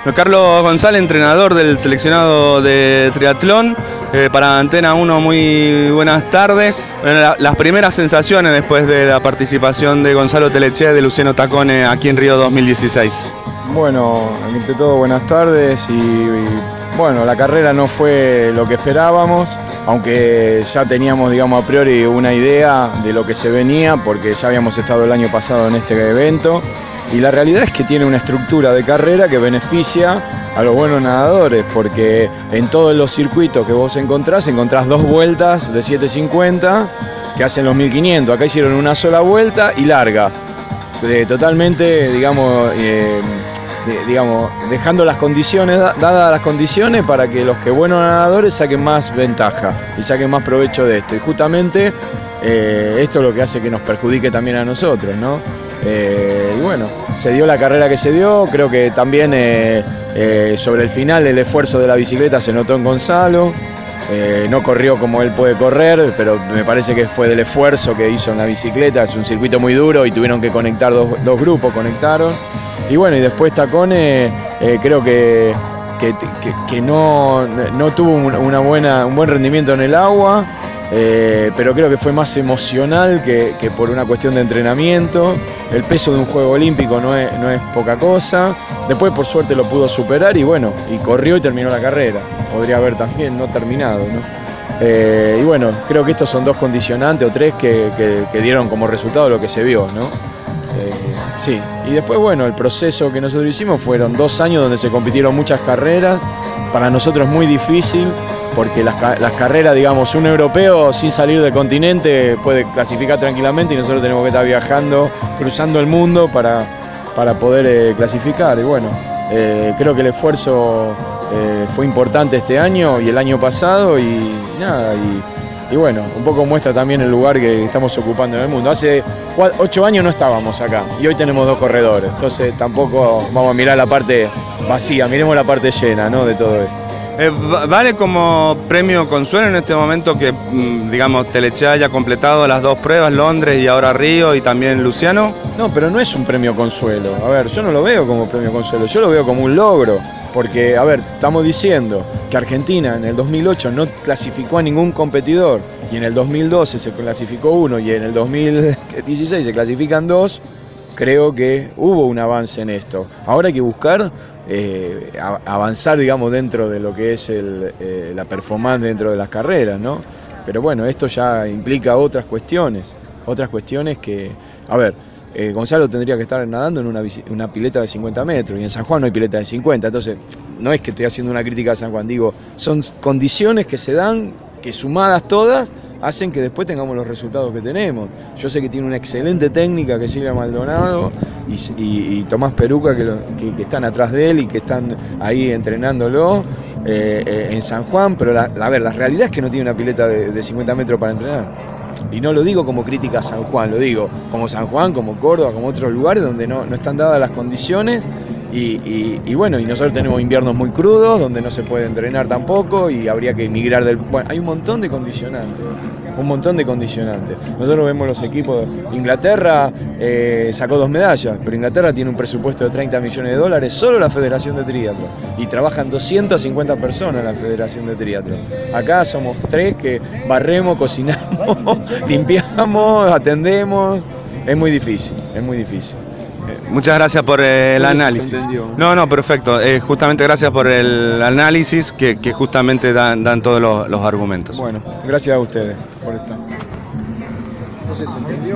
Carlos González, entrenador del seleccionado de triatlón. Para Antena 1, muy buenas tardes. Las primeras sensaciones después de la participación de Gonzalo Telechea y de Luciano Tacone aquí en Río 2016. Bueno, ante todo buenas tardes y bueno, la carrera no fue lo que esperábamos, aunque ya teníamos, digamos, a priori una idea de lo que se venía, porque ya habíamos estado el año pasado en este evento, y la realidad es que tiene una estructura de carrera que beneficia a los buenos nadadores, porque en todos los circuitos que vos encontrás dos vueltas de 750 que hacen los 1500, acá hicieron una sola vuelta y larga, totalmente, digamos, dejando las condiciones, dadas las condiciones para que los que buenos nadadores saquen más ventaja y saquen más provecho de esto. Y justamente esto es lo que hace que nos perjudique también a nosotros, ¿no? Y bueno, se dio la carrera que se dio, creo que también sobre el final el esfuerzo de la bicicleta se notó en Gonzalo. No corrió como él puede correr, pero me parece que fue del esfuerzo que hizo en la bicicleta. Es un circuito muy duro y tuvieron que conectar dos grupos, conectaron. Y bueno, y después Tacone creo que no tuvo un buen rendimiento en el agua, pero creo que fue más emocional que por una cuestión de entrenamiento. El peso de un juego olímpico no es poca cosa. Después por suerte lo pudo superar y bueno, y corrió y terminó la carrera. Podría haber también no terminado, ¿no? Y bueno, creo que estos son dos condicionantes o tres que dieron como resultado lo que se vio, ¿no? Sí, y después bueno, el proceso que nosotros hicimos fueron 2 años donde se compitieron muchas carreras. Para nosotros es muy difícil porque las carreras, digamos, un europeo sin salir del continente puede clasificar tranquilamente y nosotros tenemos que estar viajando, cruzando el mundo para poder clasificar. Y bueno, creo que el esfuerzo fue importante este año y el año pasado y nada, y bueno, un poco muestra también el lugar que estamos ocupando en el mundo. Hace 8 años no estábamos acá y hoy tenemos 2 corredores, entonces tampoco vamos a mirar la parte vacía, miremos la parte llena, ¿no?, de todo esto. ¿Vale como premio consuelo en este momento que, digamos, Telechea haya completado las 2 pruebas, Londres y ahora Río y también Luciano? No, pero no es un premio consuelo. A ver, yo no lo veo como premio consuelo, yo lo veo como un logro. Porque, a ver, estamos diciendo que Argentina en el 2008 no clasificó a ningún competidor y en el 2012 se clasificó 1 y en el 2016 se clasifican 2. Creo que hubo un avance en esto. Ahora hay que buscar avanzar, digamos, dentro de lo que es la performance dentro de las carreras, ¿no? Pero bueno, esto ya implica otras cuestiones que, a ver, Gonzalo tendría que estar nadando en una pileta de 50 metros y en San Juan no hay pileta de 50, entonces no es que estoy haciendo una crítica a San Juan, digo, son condiciones que se dan, que sumadas todas hacen que después tengamos los resultados que tenemos. Yo sé que tiene una excelente técnica que es Silvia Maldonado y Tomás Peruca que están atrás de él y que están ahí entrenándolo en San Juan, pero a ver, la realidad es que no tiene una pileta de 50 metros para entrenar. Y no lo digo como crítica a San Juan, lo digo como San Juan, como Córdoba, como otros lugares donde no están dadas las condiciones y bueno, y nosotros tenemos inviernos muy crudos donde no se puede entrenar tampoco y habría que emigrar Bueno, hay un montón de condicionantes, Nosotros vemos los equipos, Inglaterra sacó 2 medallas, pero Inglaterra tiene un presupuesto de $30 millones, solo la Federación de Triatlón, y trabajan 250 personas en la Federación de Triatlón. Acá somos 3 que barremos, cocinamos, limpiamos, atendemos, es muy difícil. Muchas gracias por el análisis. No, perfecto. Justamente gracias por el análisis que justamente dan todos los argumentos. Bueno, gracias a ustedes por estar. No sé si se entendió.